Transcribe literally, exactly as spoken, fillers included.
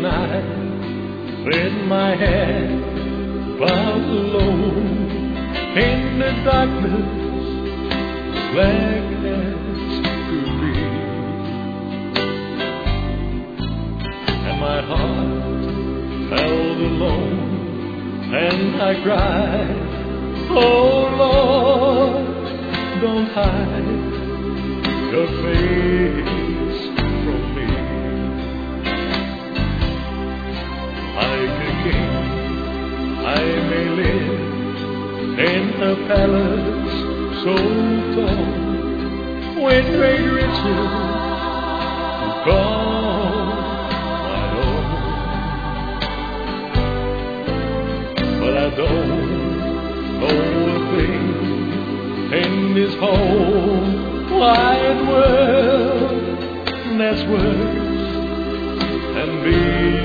night with my head bowed low in the darkness, black as could be, and my heart felt alone, and I cried, oh Lord, don't hide your face from me. Like a king, I may live in a palace so tall, with great riches to call my own. But I don't know a thing in this whole wide world that's worse than being